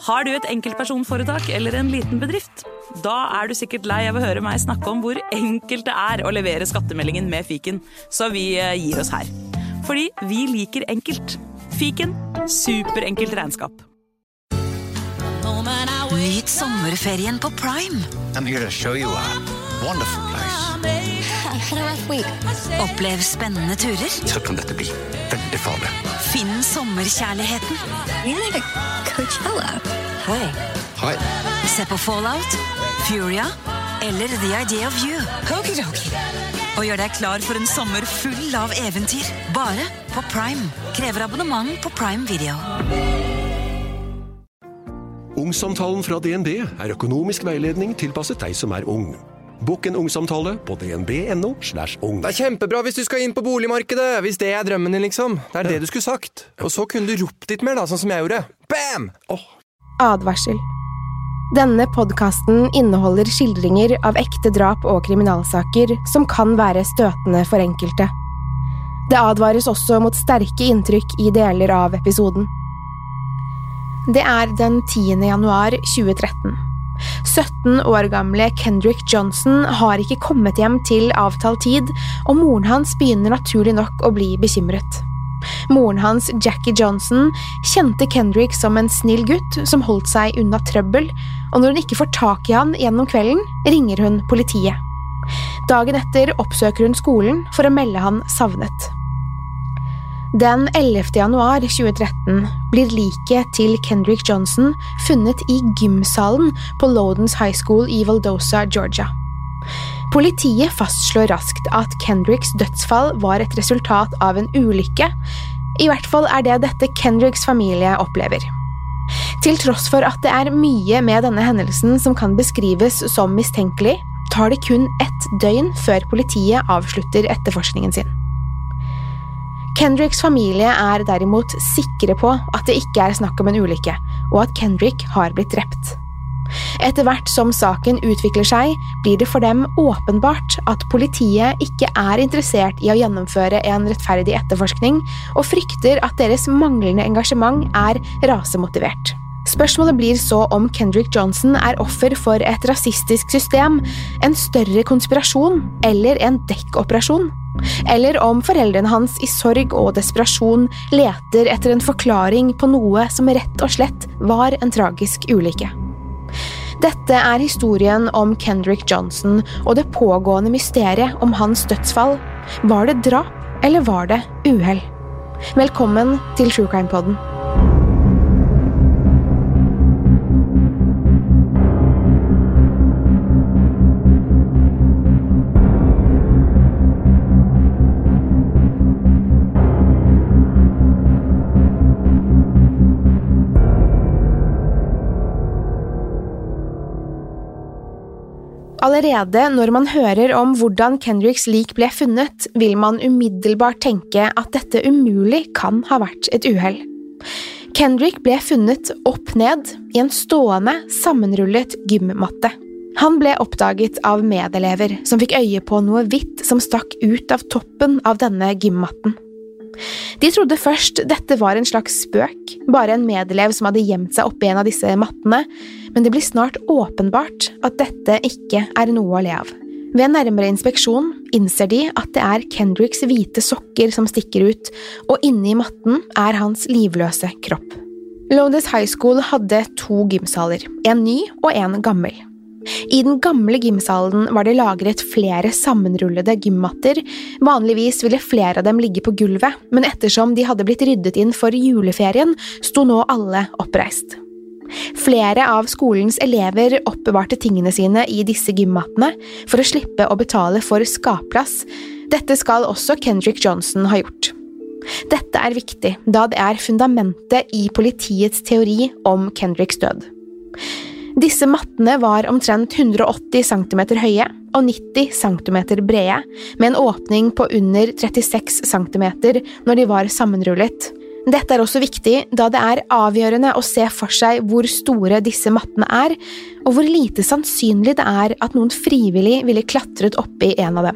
Har du et enkeltpersonforetak eller en liten bedrift? Da du sikkert lei av å høre meg snakke om hvor enkelt det å levere skattemeldingen med Fiken, så vi gir oss her. Fordi vi liker enkelt. Fiken, superenkelt regnskap. Nyt sommerferien på Prime. I'm here to show you a wonderful place. Had a rough week. Opplev spennende turer. Så kan dette bli veldig farlig. Finn sommerkjærligheten. You're like a Coachella. Hi. Hi. Se på Fallout, Furia eller The Idea of You. Okidoki. Og gjør deg klar for en sommer full av eventyr. Bare på Prime. Krever abonnement på Prime Video. Ungsamtalen fra DNB økonomisk veiledning tilpasset deg som ung. Bokk en ungsamtale på dnb.no/ung. Det kjempebra hvis du skal inn på boligmarkedet, hvis det drømmen din liksom. Det det du skulle sagt. Og så kunne du ropt litt mer da, sånn som jeg gjorde. Bam! Advarsel. Denne podcasten inneholder skildringer av ekte drap og kriminalsaker som kan være støtende for enkelte. Det advares også mot sterke inntrykk I deler av episoden. Det den 10. januar 2013. 17 år gamle Kendrick Johnson har ikke kommet hjem til avtalt tid, og moren hans begynner naturlig nok å bli bekymret. Moren hans, Jackie Johnson, kjente Kendrick som en snill gutt som holdt seg unna trøbbel, og når hun ikke får tak I han gjennom kvelden, ringer hun politiet. Dagen etter oppsøker hun skolen for å melde han savnet. Den 11. januar 2013 blir liket til Kendrick Johnson funnet I gymsalen på Lowdens High School I Valdosta, Georgia. Politiet fastslår raskt at Kendricks dødsfall var et resultat av en ulykke. I hvert fall det dette Kendricks familie opplever. Til tross for at det mye med denne hendelsen som kan beskrives som mistenkelig, tar det kun 1 døgn før politiet avslutter etterforskningen sin. Kendricks familie derimot sikre på at det ikke snakk om en ulykke, og at Kendrick har blitt drept. Etter hvert som saken utvikler seg, blir det for dem åpenbart at politiet ikke interessert I å gjennomføre en rettferdig etterforskning, og frykter at deres manglende engasjement rasemotivert. Spørsmålet blir så om Kendrick Johnson offer for et rasistisk system, en større konspirasjon eller en dekkoperasjon, eller om foreldrene hans I sorg og desperasjon leter etter en forklaring på noe som rett og slett var en tragisk ulykke. Dette historien om Kendrick Johnson og det pågående mysteriet om hans dødsfall. Var det drap, eller var det uhell? Velkommen til True Crime Podden. Allerede når man hører om hvordan Kendricks lik ble funnet, vil man umiddelbart tenke at dette umulig kan ha vært et uhell. Kendrick ble funnet opp ned I en stående, sammenrullet gymmatte. Han ble oppdaget av medelever som fikk øye på noe hvitt som stakk ut av toppen av denne gymmatten. De trodde først dette var en slags spøk, bare en medelev som hadde gjemt seg oppe I en av disse mattene, men det blir snart åpenbart at dette ikke noe å le av. Ved nærmere inspeksjon innser de at det Kendricks hvite sokker som stikker ut, og inne I matten hans livløse kropp. Lowdens High School hadde 2 gymsaler, en ny og en gammel. I den gamle gymsalen var det lagret flere sammenrullede gymmatter. Vanligvis ville flere av dem ligge på gulvet, men ettersom de hadde blitt ryddet inn for juleferien, sto nå alle oppreist. Flere av skolens elever oppbevarte tingene sine I disse gymmattene for å slippe å betale for skapplass. Dette skal også Kendrick Johnson ha gjort. Dette viktig, da det fundamentet I politiets teori om Kendricks død. Disse mattene var omtrent 180 cm høye og 90 cm brede, med en åpning på under 36 cm når de var sammenrullet. Dette også viktig, da det avgjørende å se for seg hvor store disse mattene og hvor lite sannsynlig det at noen frivillig ville klatret opp I en av dem.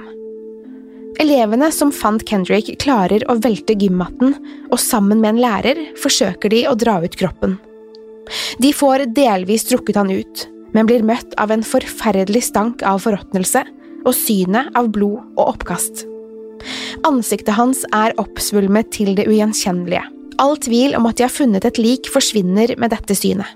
Elevene som fant Kendrick klarer å velte gymmatten, og sammen med en lærer forsøker de å dra ut kroppen. De får delvis trukket han ut, men blir møtt av en forferdelig stank av forråtnelse og synet av blod og oppkast. Ansiktet hans oppsvulmet til det ugjenkjennelige. All tvil om at de har funnet et lik forsvinner med dette synet.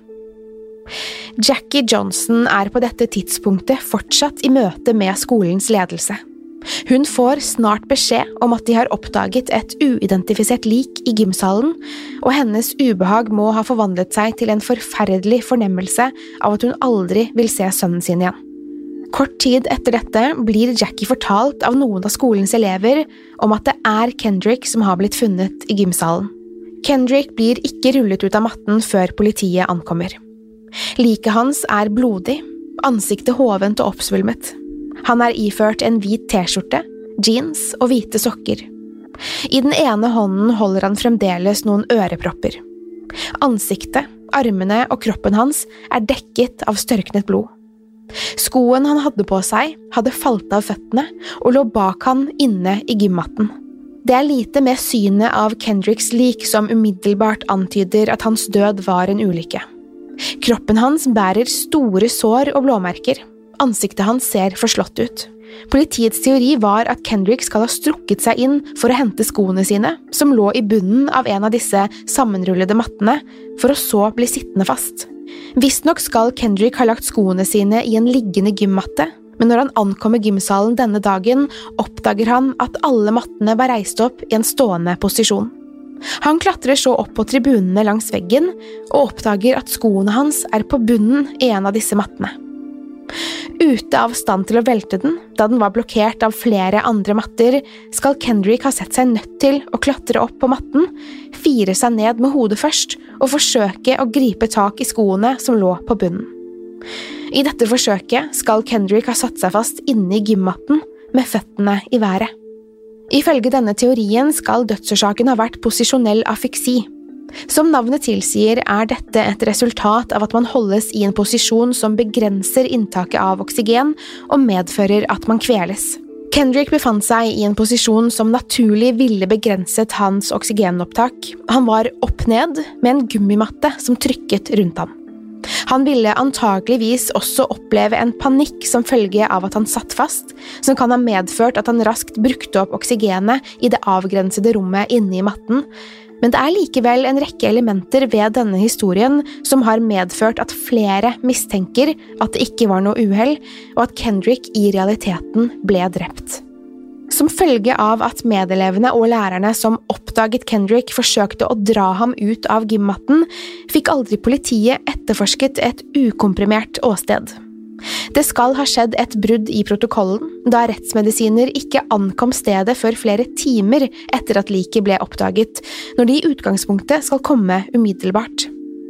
Jackie Johnson på dette tidspunktet fortsatt i møte med skolens ledelse. Hun får snart beskjed om at de har oppdaget et uidentifisert lik i gymsalen, og hennes ubehag må ha forvandlet seg til en forferdelig fornemmelse av at hun aldri vil se sønnen sin igjen. Kort tid etter dette blir Jackie fortalt av noen av skolens elever om at det Kendrick som har blitt funnet i gymsalen. Kendrick blir ikke rullet ut av matten før politiet ankommer. Liket hans blodig, ansiktet hovent og oppsvulmet. Han iført en hvit t-skjorte, jeans og hvite sokker. I den ene hånden holder han fremdeles noen ørepropper. Ansiktet, armene og kroppen hans dekket av størknet blod. Skoen han hadde på seg hadde falt av føttene og lå bak han inne i gymmatten. Det lite med synet av Kendricks lik som umiddelbart antyder at hans død var en ulykke. Kroppen hans bærer store sår og blåmerker. Ansiktet hans ser forslått ut. Politiets teori var at Kendrick skal ha strukket seg inn for å hente skoene sine, som lå i bunnen av en av disse sammenrullede mattene, for å så bli sittende fast. Visstnok skal Kendrick ha lagt skoene sine i en liggende gymmatte, men når han ankommer gymsalen denne dagen, oppdager han at alle mattene var reist opp i en stående posisjon. Han klatrer så opp på tribunene langs veggen, og oppdager at skoene hans på bunnen i en av disse mattene. Ute av stand til å velte den, da den var blokkert av flere andre matter, skal Kendrick ha sett seg nødt til å klatre opp på matten, fire seg ned med hodet først og forsøke å gripe tak i skoene som lå på bunnen. I dette forsøket skal Kendrick ha satt seg fast inne i gymmatten med føttene i været. Ifølge denne teorien skal dødsårsaken ha vært posisjonell afyksi. Som navnet tilsier dette et resultat av at man holdes i en posisjon som begrenser inntaket av oksygen og medfører at man kveles. Kendrick befant seg i en posisjon som naturlig ville begrenset hans oksygenopptak. Han var opp ned med en gummimatte som trykket rundt ham. Han ville antageligvis også oppleve en panikk som følge av at han satt fast, som kan ha medført at han raskt brukte opp oksygenet i det avgrensede rommet inne i matten. Men det likevel en rekke elementer ved denne historien som har medført at flere mistenker at det ikke var noe uhell, og at Kendrick i realiteten ble drept. Som følge av at medelevene og lærerne som oppdaget Kendrick forsøkte å dra ham ut av gymmatten, fikk aldri politiet etterforsket et ukomprimert åsted. Det skal ha skjedd et brudd i protokollen, da rettsmedisiner ikke ankom stedet før flere timer etter at liket ble oppdaget, når de i utgangspunktet skal komme umiddelbart.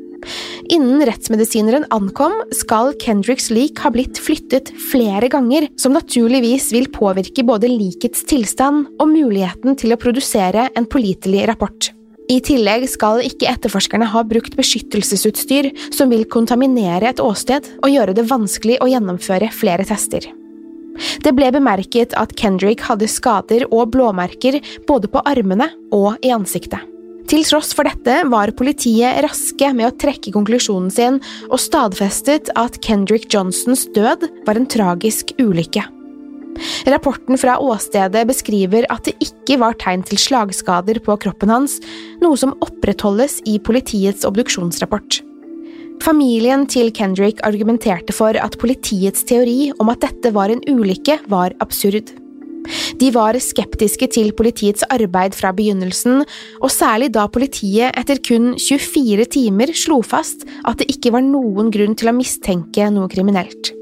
Innen rettsmedisineren ankom, skal Kendricks lik ha blitt flyttet flere ganger, som naturligvis vil påvirke både likets tilstand og muligheten til å produsere en pålitelig rapport. I tillegg skal ikke etterforskerne ha brukt beskyttelsesutstyr som vil kontaminere et åsted og gjøre det vanskelig å gjennomføre flere tester. Det ble bemerket at Kendrick hadde skader og blåmerker både på armene og i ansiktet. Til tross for dette var politiet raske med å trekke konklusjonen sin og stadfestet at Kendrick Johnsons død var en tragisk ulykke. Rapporten fra åstedet beskriver at det ikke var tegn til slagskader på kroppen hans, noe som opprettholdes i politiets obduksjonsrapport. Familien til Kendrick argumenterte for at politiets teori om at dette var en ulykke var absurd. De var skeptiske til politiets arbeid fra begynnelsen, og særlig da politiet etter kun 24 timer slo fast at det ikke var noen grunn til å mistenke noe kriminelt.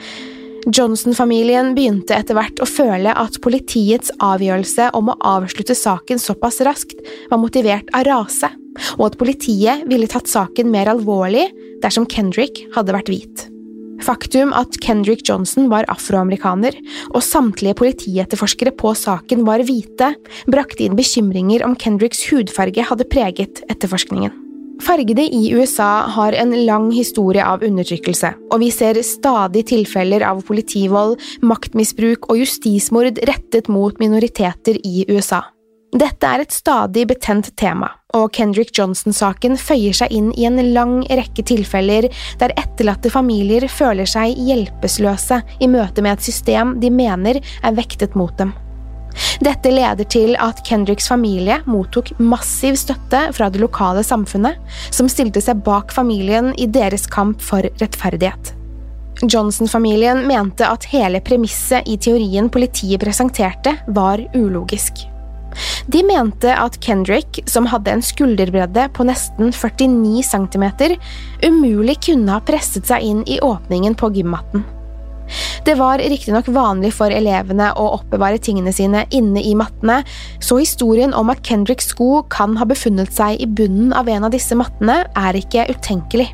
Johnson-familien begynte etter hvert å føle at politiets avgjørelse om å avslutte saken såpass raskt var motivert av rase, og at politiet ville tatt saken mer alvorlig dersom Kendrick hadde vært hvit. Faktum at Kendrick Johnson var afroamerikaner, og samtlige politietterforskere på saken var hvite, brakte inn bekymringer om Kendricks hudfarge hadde preget etterforskningen. Fargede i USA har en lang historie av undertrykkelse, og vi ser stadig tilfeller av politivold, maktmisbruk og justismord rettet mot minoriteter i USA. Dette et stadig betent tema, og Kendrick Johnson-saken føyer seg inn I en lang rekke tilfeller der etterlatte familier føler seg hjelpeløse I møte med et system de mener vektet mot dem. Dette leder til at Kendricks familie mottok massiv støtte fra det lokale samfunnet, som stilte seg bak familien I deres kamp for rettferdighet. Johnson-familien mente at hele premisset I teorien politiet presenterte var ulogisk. De mente at Kendrick, som hadde en skulderbredde på nesten 49 centimeter, umulig kunne ha presset seg inn I åpningen på gymmatten. Det var riktig nok vanlig for elevene å oppbevare tingene sine inne I mattene, så historien om at Kendricks sko kan ha befunnet seg I bunnen av en av disse mattene ikke utenkelig.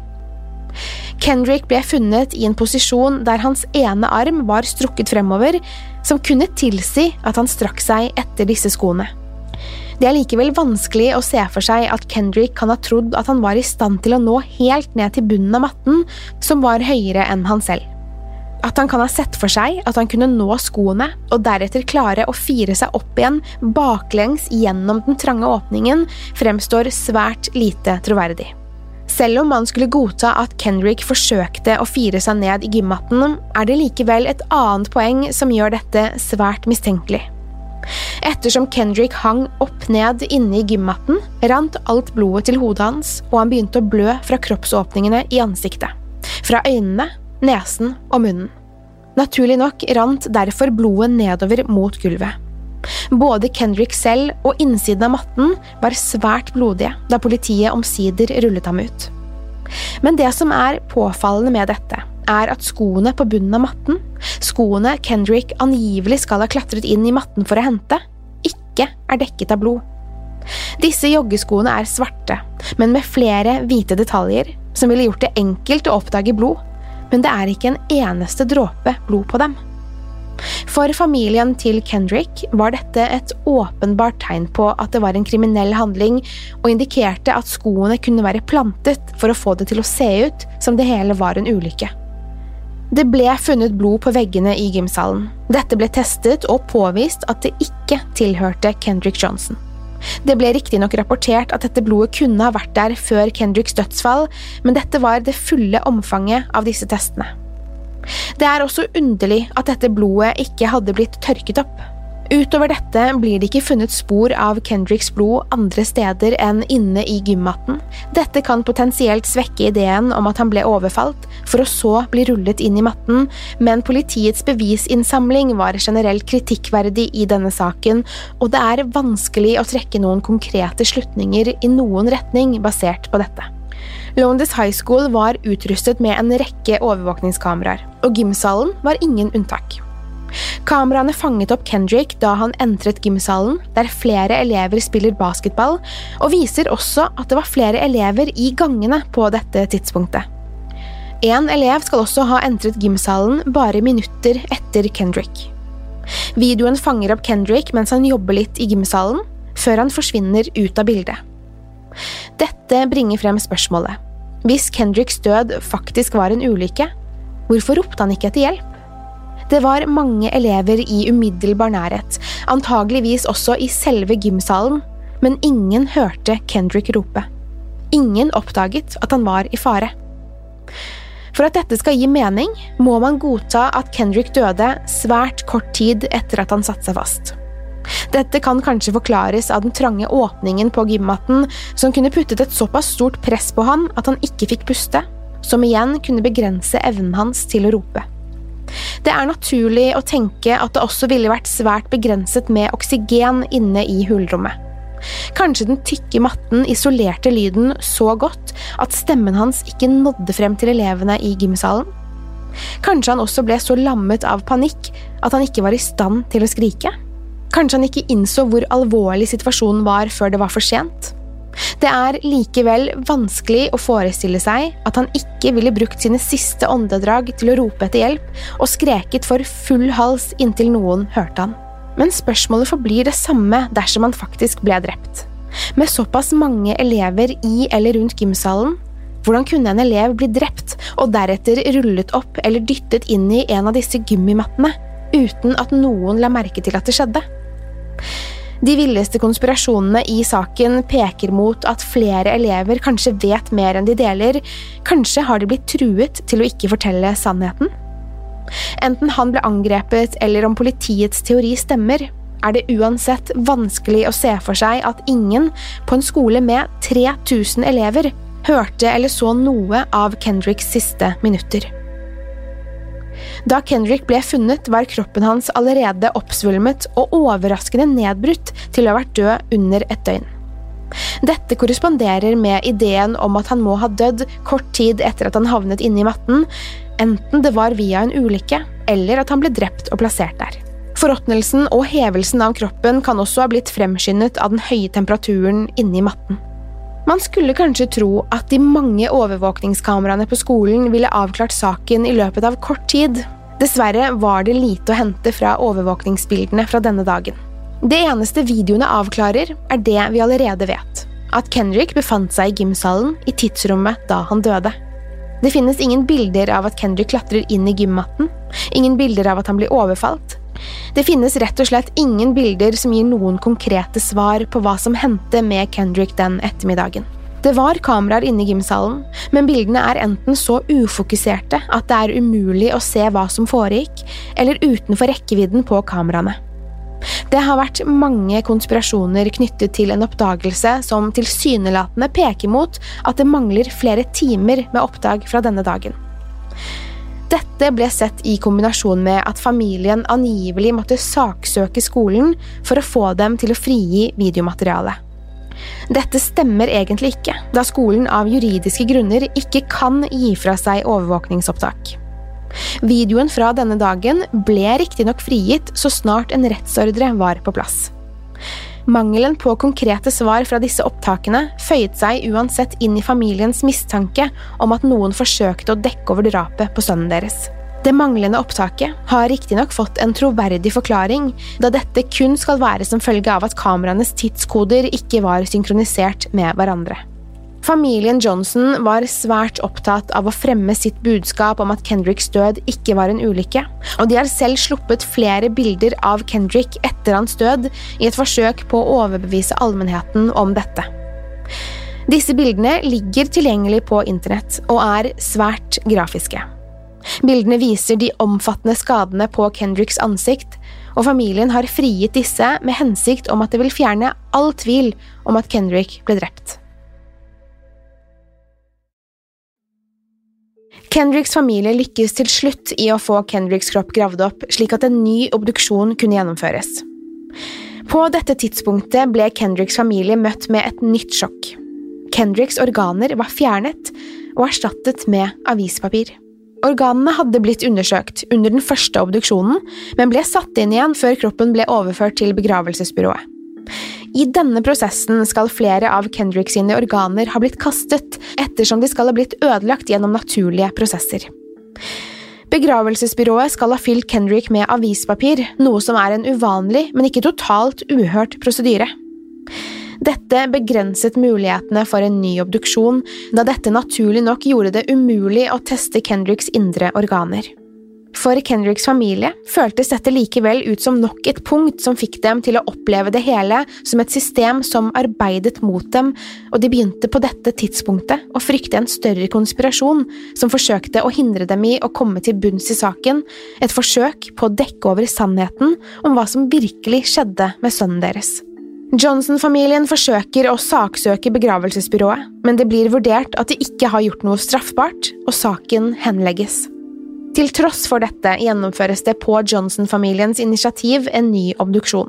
Kendrick ble funnet I en posisjon der hans ene arm var strukket fremover, som kunne tilsi at han strakk seg etter disse skoene. Det likevel vanskelig å se for seg at Kendrick kan ha trodd at han var I stand til å nå helt ned til bunnen av matten, som var høyere enn han selv. At han kan ha sett for seg at han kunne nå skoene, og deretter klare å fire seg opp igjen baklengs gjennom den trange åpningen, fremstår svært lite troverdig. Selv om man skulle godta at Kendrick forsøkte å fire seg ned I gymmatten, det likevel et annet poeng som gjør dette svært mistenkelig. Ettersom Kendrick hang opp ned inne I gymmatten, rant alt blodet til hodet hans, og han begynte å blø fra kroppsåpningene I ansiktet. Fra øynene, nesen og munnen. Naturlig nok rant derfor blodet nedover mot gulvet. Både Kendrick selv og innsiden av matten var svært blodige da politiet omsider rullet ham ut. Men det som påfallende med dette at skoene på bunnen av matten, skoene Kendrick angivelig skal ha klatret inn I matten for å hente, ikke dekket av blod. Disse joggeskoene svarte, men med flere hvite detaljer som ville gjort det enkelt å oppdage blod, men det ikke en eneste dråpe blod på dem. For familien til Kendrick var dette et åpenbart tegn på at det var en kriminell handling og indikerte at skoene kunne være plantet for å få det til å se ut som det hele var en ulykke. Det ble funnet blod på veggene I gymsalen. Dette ble testet og påvist at det ikke tilhørte Kendrick Johnson. Det ble riktig nok rapportert at dette blodet kunne ha vært der før Kendricks dødsfall, men dette var det fulle omfanget av disse testene. Det også underlig at dette blodet ikke hadde blitt tørket opp. Utover dette blir det ikke funnet spor av Kendricks blod andre steder enn inne I gymmatten. Dette kan potensielt svekke ideen om at han ble overfalt, for å så bli rullet inn I matten, men politiets bevisinnsamling var generelt kritikkverdig I denne saken, og det vanskelig å trekke noen konkrete slutninger I noen retning basert på dette. Lowndes High School var utrustet med en rekke overvåkningskameraer, og gymsalen var ingen unntak. Kameraene fanget opp Kendrick da han entret gymsalen, der flere elever spiller basketball, og viser også at det var flere elever I gangene på dette tidspunktet. En elev skal også ha entret gymsalen bare minutter etter Kendrick. Videoen fanger opp Kendrick mens han jobber litt I gymsalen, før han forsvinner ut av bildet. Dette bringer frem spørsmålet. Hvis Kendricks død faktisk var en ulykke, hvorfor ropte han ikke etter hjelp? Det var mange elever I umiddelbar nærhet, antageligvis også I selve gymsalen, men ingen hørte Kendrick rope. Ingen oppdaget at han var I fare. For at dette skal gi mening, må man godta at Kendrick døde svært kort tid etter at han satte seg fast. Dette kan kanskje forklares av den trange åpningen på gymmatten, som kunne puttet et såpass stort press på ham at han ikke fikk puste, som igjen kunne begrense evnen hans til å rope. Det naturlig å tenke at det også ville vært svært begrenset med oksygen inne I hulrommet. Kanskje den tykke matten isolerte lyden så godt at stemmen hans ikke nådde frem til elevene I gymsalen. Kanskje han også ble så lammet av panikk at han ikke var I stand til å skrike. Kanskje han ikke innså hvor alvorlig situasjonen var før det var for sent. Det likevel vanskelig å forestille seg at han ikke ville brukt sine siste åndedrag til å rope etter hjelp og skreket for full hals inntil noen hørte han. Men spørsmålet forblir det samme dersom han faktisk ble drept. Med såpass mange elever I eller rundt gymsalen, hvordan kunne en elev bli drept og deretter rullet opp eller dyttet inn I en av disse gummimattene uten at noen la merke til at det skjedde? De villeste konspirasjonene I saken peker mot at flere elever kanskje vet mer enn de deler, kanskje har de blitt truet til å ikke fortelle sannheten. Enten han ble angrepet eller om politiets teori stemmer, det uansett vanskelig å se for seg at ingen på en skole med 3000 elever hørte eller så noe av Kendricks siste minutter. Da Kendrick ble funnet, var kroppen hans allerede oppsvulmet og overraskende nedbrutt til å ha vært død under et døgn. Dette korresponderer med ideen om at han må ha dødd kort tid etter at han havnet inne I matten, enten det var via en ulykke, eller at han ble drept og plassert der. Forråtnelsen og hevelsen av kroppen kan også ha blitt fremskyndet av den høye temperaturen inne I matten. Man skulle kanskje tro at de mange overvåkningskameraene på skolen ville avklart saken I løpet av kort tid. Dessverre var det lite å hente fra overvåkningsbildene fra denne dagen. Det eneste videoene avklarer det vi allerede vet, at Kendrick befant seg I gymsalen I tidsrommet da han døde. Det finnes ingen bilder av at Kendrick klatrer inn I gymmatten, ingen bilder av at han blir overfalt. Det finnes rett og slett ingen bilder som gir noen konkrete svar på hva som hendte med Kendrick den ettermiddagen. Det var kameraer inne I gymsalen, men bildene enten så ufokuserte at det umulig å se hva som foregikk, eller utenfor rekkevidden på kameraene. Det har vært mange konspirasjoner knyttet til en oppdagelse som tilsynelatende peker mot at det mangler flere timer med oppdag fra denne dagen. Dette ble sett I kombinasjon med at familien angivelig måtte saksøke skolen for å få dem til å frigi videomateriale. Dette stemmer egentlig ikke, da skolen av juridiske grunner ikke kan gi fra seg overvåkningsopptak. Videoen fra denne dagen ble riktig nok frigitt så snart en rettsordre var på plass. Mangelen på konkrete svar fra disse opptakene føyet seg uansett inn I familiens mistanke om at noen forsøkte å dekke over drapet på sønnen deres. Det manglende opptaket har riktig nok fått en troverdig forklaring, da dette kun skal være som følge av at kameraenes tidskoder ikke var synkronisert med hverandre. Familien Johnson var svært opptatt av å fremme sitt budskap om at Kendricks død ikke var en ulykke, og de har selv sluppet flere bilder av Kendrick etter hans død I et forsøk på å overbevise allmennheten om dette. Disse bildene ligger tilgjengelig på internett og svært grafiske. Bildene viser de omfattende skadene på Kendricks ansikt, og familien har frigitt disse med hensikt om at det vil fjerne all tvil om at Kendrick ble drept. Kendricks familie lykkes til slutt I å få Kendricks kropp gravd opp, slik at en ny obduksjon kunne gjennomføres. På dette tidspunktet ble Kendricks familie møtt med et nytt sjokk. Kendricks organer var fjernet og erstattet med avispapir. Organene hadde blitt undersøkt under den første obduksjonen, men ble satt inn igjen før kroppen ble overført til begravelsesbyrået. I denne prosessen skal flere av Kendricks sine organer ha blitt kastet, ettersom de skal ha blitt ødelagt gjennom naturlige prosesser. Begravelsesbyrået skal ha fylt Kendrick med avispapir, noe som en uvanlig, men ikke totalt uhørt prosedyre. Dette begrenset mulighetene for en ny obduksjon, da dette naturlig nok gjorde det umulig å teste Kendricks indre organer. For Kendricks familie føltes dette likevel ut som nok et punkt som fikk dem til å oppleve det hele som et system som arbeidet mot dem, og de begynte på dette tidspunktet å frykte en større konspirasjon som forsøkte å hindre dem I å komme til bunns I saken, et forsøk på å dekke over sannheten om hva som virkelig skjedde med sønnen deres. Johnson-familien forsøker å saksøke begravelsesbyrået, men det blir vurdert at de ikke har gjort noe straffbart, og saken henlegges. Til tross for dette gjennomføres det på Johnson-familiens initiativ en ny obduksjon.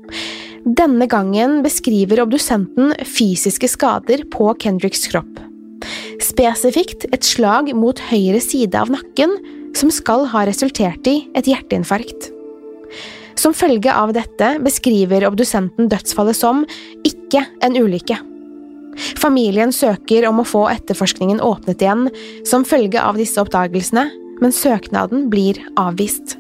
Denne gangen beskriver obdusenten fysiske skader på Kendricks kropp. Spesifikt et slag mot høyre side av nakken som skal ha resultert I et hjerteinfarkt. Som følge av dette beskriver obdusenten dødsfallet som ikke en ulykke. Familien søker om å få etterforskningen åpnet igjen som følge av disse oppdagelsene, men søknaden blir avvist.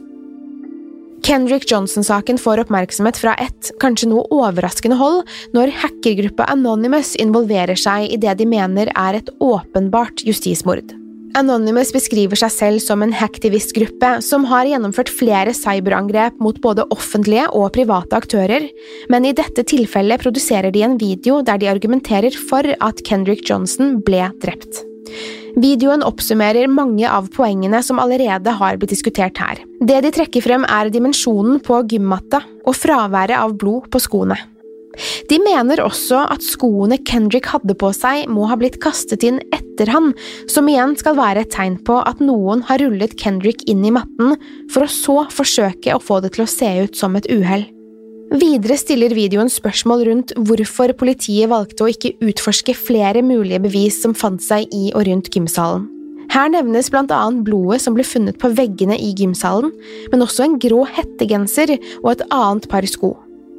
Kendrick Johnson-saken får oppmerksomhet fra et, kanskje noe overraskende hold, når hackergruppa Anonymous involverer seg I det de mener et åpenbart justismord. Anonymous beskriver seg selv som en hacktivistgruppe som har gjennomført flere cyberangrep mot både offentlige og private aktører, men i dette tilfellet produserer de en video der de argumenterer for at Kendrick Johnson ble drept. Videoen oppsummerer mange av poengene som allerede har blitt diskutert her. Det de trekker frem dimensjonen på gymmatta og fraværet av blod på skoene. De mener også at skoene Kendrick hadde på seg må ha blitt kastet inn etter han, som igjen skal være et tegn på at noen har rullet Kendrick inn i matten for å så forsøke å få det til å se ut som et uhell. Videre stiller videoen spørsmål rundt hvorfor politiet valgte å ikke utforske flere mulige bevis som fant seg i og rundt gymsalen. Her nevnes blant annet blodet som ble funnet på veggene i gymsalen, men også en grå hettegenser og et annet par sko.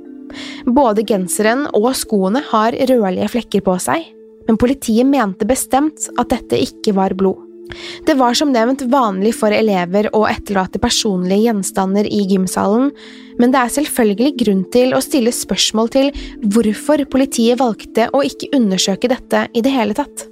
Både genseren og skoene har rødlige flekker på seg, men politiet mente bestemt at dette ikke var blod. Det var som nevnt vanlig for elever å etterlate personlige gjenstander i gymsalen, men det er selvfølgelig grunn til å stille spørsmål til hvorfor politiet valgte å ikke undersøke dette i det hele tatt.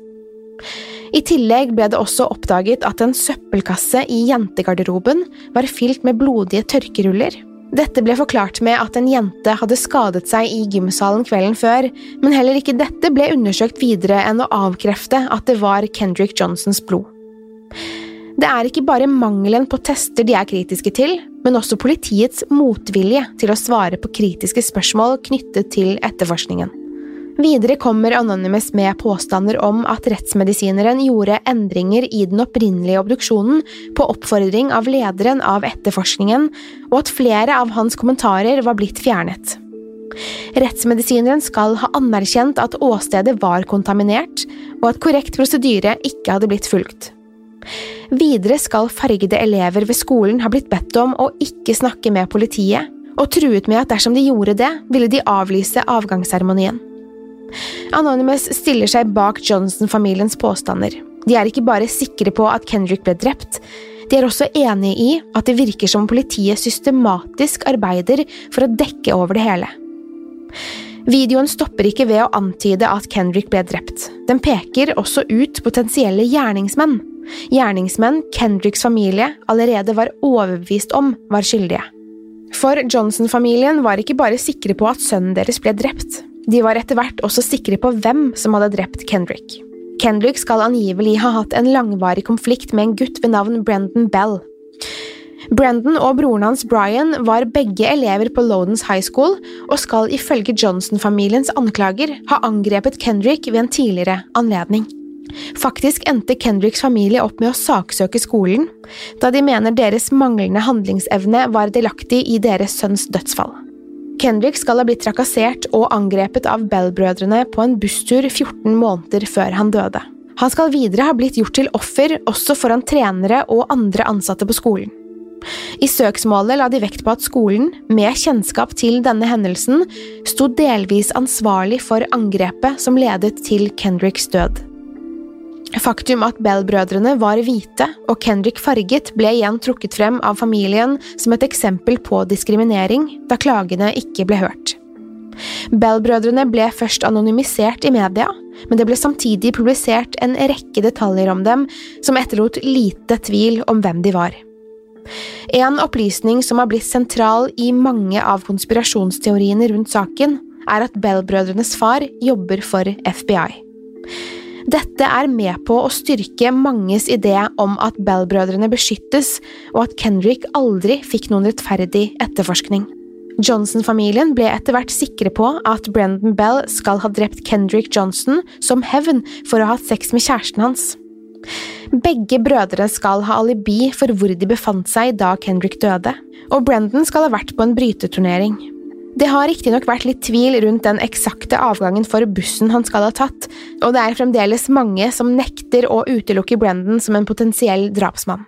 I tillegg ble det også oppdaget at en søppelkasse i jentegarderoben var fylt med blodige tørkeruller. Dette ble forklart med at en jente hadde skadet seg i gymsalen kvelden før, men heller ikke dette ble undersøkt videre enn å avkrefte at det var Kendrick Johnsons blod. Det er ikke bare mangelen på tester de er kritiske til, men også politiets motvilje til å svare på kritiske spørsmål knyttet til etterforskningen. Videre kommer Anonymous med påstander om at rettsmedisineren gjorde endringer i den opprinnelige obduksjonen på oppfordring av lederen av etterforskningen, og at flere av hans kommentarer var blitt fjernet. Rettsmedisineren skal ha anerkjent at åstedet var kontaminert, og at korrekt prosedyre ikke hadde blitt fulgt. Videre skal fargede elever ved skolen ha blitt bedt om å ikke snakke med politiet, og truet med at dersom de gjorde det, ville de avlyse avgangsseremonien. Anonymous stiller seg bak Johnson-familiens påstander. De er ikke bare sikre på at Kendrick ble drept, de er også enige i at det virker som politiet systematisk arbeider for å dekke over det hele. Videoen stopper ikke ved å antyde at Kendrick ble drept. Den peker også ut potensielle gjerningsmenn. Gjerningsmenn Kendricks familie allerede var overbevist om var skyldige. For Johnson-familien var ikke bare sikre på at sønnen deres ble drept. De var etter hvert også sikre på hvem som hadde drept Kendrick. Kendrick skal angivelig ha hatt en langvarig konflikt med en gutt ved navn Brandon Bell. Brandon og broren hans Brian var begge elever på Lowdens High School og skal ifølge Johnson-familiens anklager ha angrepet Kendrick ved en tidligere anledning. Faktisk endte Kendricks familie opp med å saksøke skolen, da de mener deres manglende handlingsevne var delaktig i deres sønns dødsfall. Kendrick skal ha blitt trakassert og angrepet av Bell-brødrene på en busstur 14 måneder før han døde. Han skal videre ha blitt gjort til offer også foran trenere og andre ansatte på skolen. I søksmålet la de vekt på at skolen, med kjennskap til denne hendelsen, sto delvis ansvarlig for angrepet som ledet til Kendricks død. Faktum at Bell-brødrene var hvite og Kendrick farget ble igjen trukket frem av familien som et eksempel på diskriminering, da klagene ikke ble hørt. Bell-brødrene ble først anonymisert i media, men det ble samtidig publisert en rekke detaljer om dem som etterlot lite tvil om hvem de var. En opplysning som har blitt sentral i mange av konspirasjonsteoriene rundt saken, er at Bell-brødrenes far jobber for FBI. Dette er med på å styrke manges idé om at Bell-brødrene beskyttes, og at Kendrick aldri fikk noen rettferdig etterforskning. Johnson-familien ble etter hvert sikre på at Brandon Bell skal ha drept Kendrick Johnson som hevn for å ha hatt sex med kjæresten hans. Begge brødre skal ha alibi for hvor de befant seg da Kendrick døde, og Brandon skal ha vært på en bryteturnering. Det har riktig nok vært litt tvil rundt den eksakte avgangen for bussen han skal ha tatt, og det er fremdeles mange som nekter å utelukke Brandon som en potensiell drapsmann.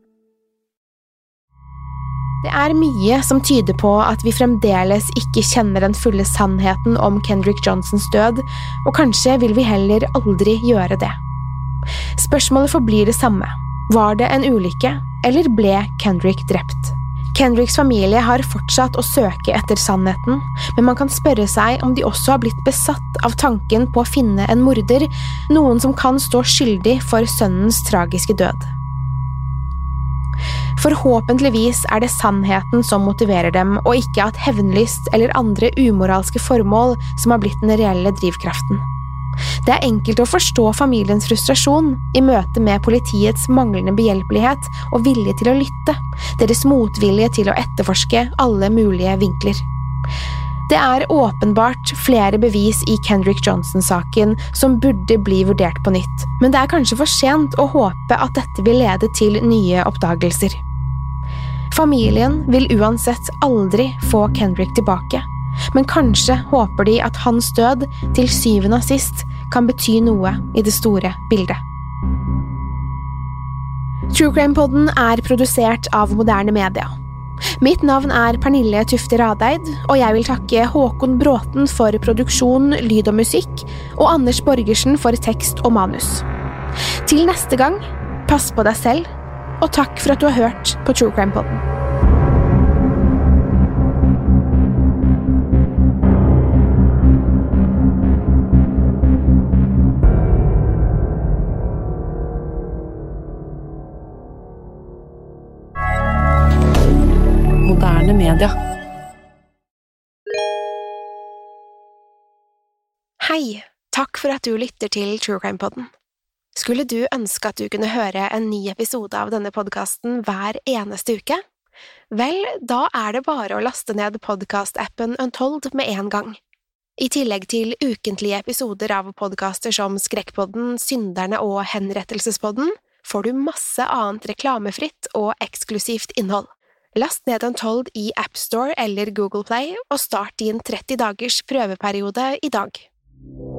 Det er mye som tyder på at vi fremdeles ikke kjenner den fulle sannheten om Kendrick Johnsons død, og kanskje vil vi heller aldri gjøre det. Spørsmålet forblir det samme. Var det en ulykke, eller ble Kendrick drept? Kendricks familie har fortsatt å søke etter sannheten, men man kan spørre seg om de også har blitt besatt av tanken på å finne en morder, noen som kan stå skyldig for sønnens tragiske død. Forhåpentligvis det sannheten som motiverer dem, og ikke at hevnlyst eller andre umoralske formål som har blitt den reelle drivkraften. Det enkelt å forstå familiens frustrasjon I møte med politiets manglende behjelpelighet og vilje til å lytte, deres motvilje til å etterforske alle mulige vinkler. Det åpenbart flere bevis I Kendrick Johnson-saken som burde bli vurdert på nytt, men det kanskje for sent å håpe at dette vil lede til nye oppdagelser. Familien vil uansett aldri få Kendrick tilbake, men kanskje håper de at hans død til syvende og sist kan bety noe I det store bildet. True Crime-podden produsert av Moderne Media. Mitt navn Pernille Tufte Radeid, og jeg vil takke Håkon Bråten for produksjon, lyd og musikk, og Anders Borgersen for tekst og manus. Til neste gang, pass på deg selv, og takk for at du har hørt på True Crime-podden. Moderne media. Hei, takk for at du lytter til True Crime-podden. Skulle du ønske at du kunne høre en ny episode av denne podcasten hver eneste uke? Vel, da det bare å laste ned podcast-appen Untold med en gang. I tillegg til ukentlige episoder av podcaster som Skrekkpodden, Synderne og Henrettelsespodden, får du masse annet reklamefritt og eksklusivt innhold. Last ned Untold I App Store eller Google Play og start din 30 dagers prøveperiode I dag.